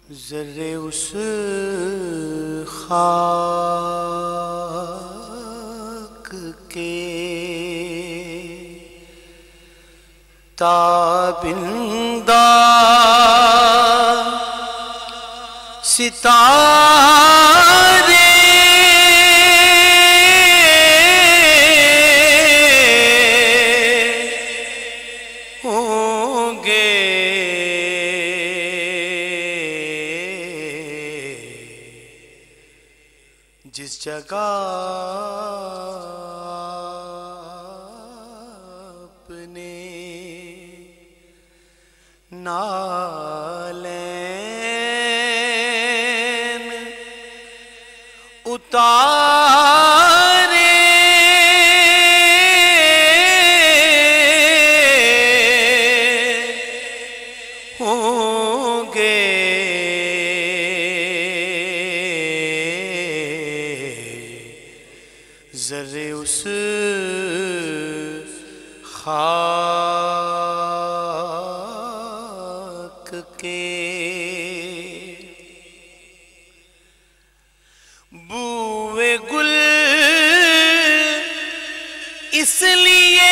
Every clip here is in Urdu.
ذرے اس خاک کے تابندہ ستارے ہوں گے، جس جگہ اپنے نالین اتارے ہوں گے، ذرے اس خاک کے بوئے گل اس لیے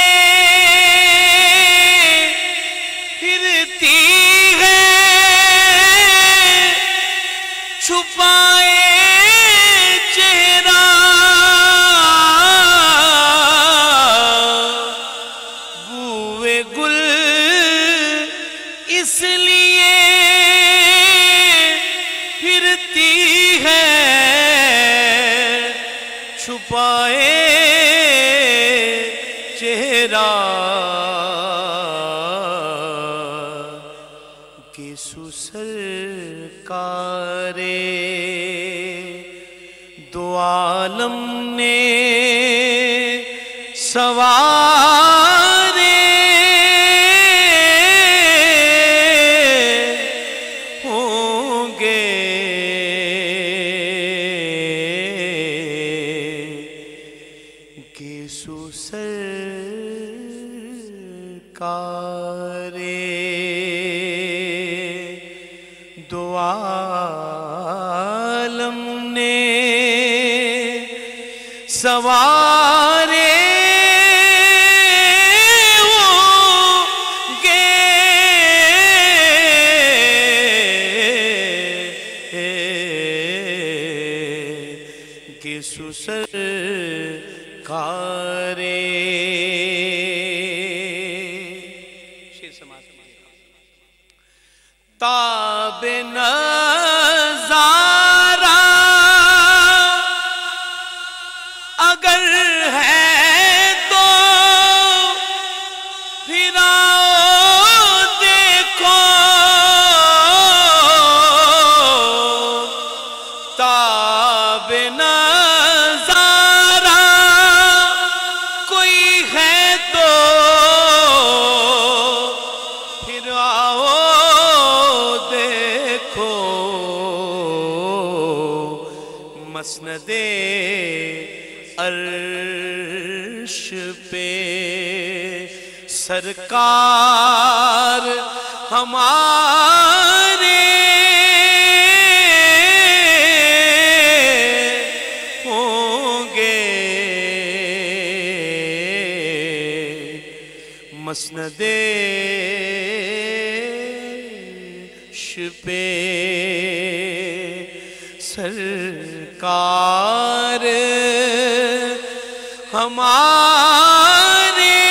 پھرتی ہے چھپائے چہرہ، بوئے گل اس لیے پھرتی ہے چھپائے چہرہ، کہ سرکار دو عالم نے سوارے ہوں گے، کہ سرکار دو عالم نے سوارے ہوں گے، کہ سرکار تاب نظارہ اگر ہے تو پھر آؤ دیکھو، تاب نظارہ کوئی ہے تو پھر آؤ دیکھو، مسند عرش پہ سرکار ہمارے ہوں گے، مسند عرش پہ سرکار ہمارے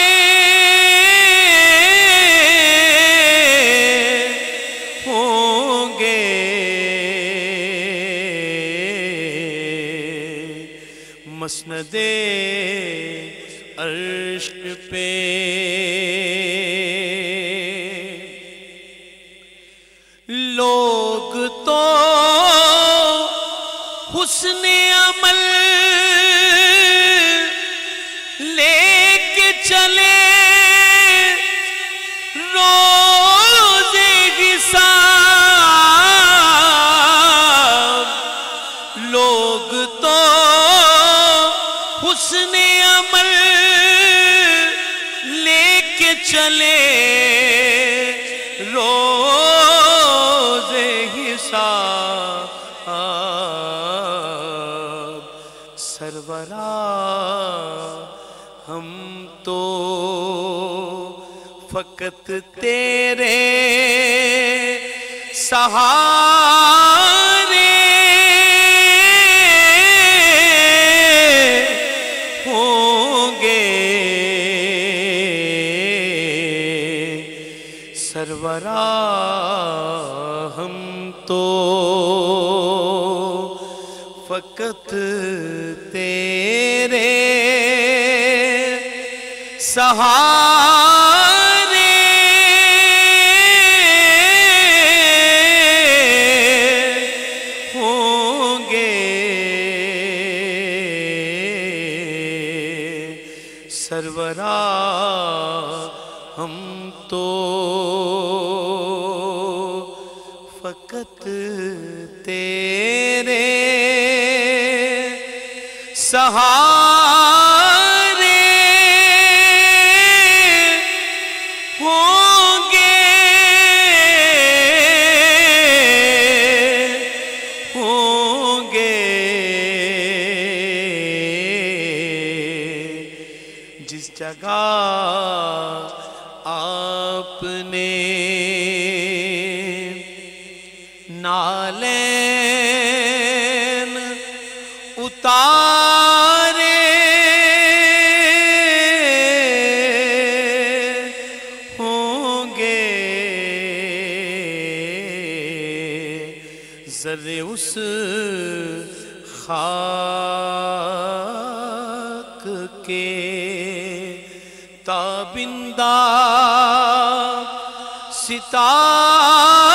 ہوں گے، مسند عرش پہ لوگ تو حسن عمل لے کے چلے روز حساب، لوگ تو حسن عمل لے کے چلے روز سرورا ہم تو فقط تیرے سہارے ہوں گے سرورا ہم تو فقط تیرے سہارے ہوں گے سرورا ہم تو فقط تیرے سہارے ہوں گے جس جگہ آپ نے نالین اتارے ہوں گے ذرے اس خاک کے تابندہ ستارے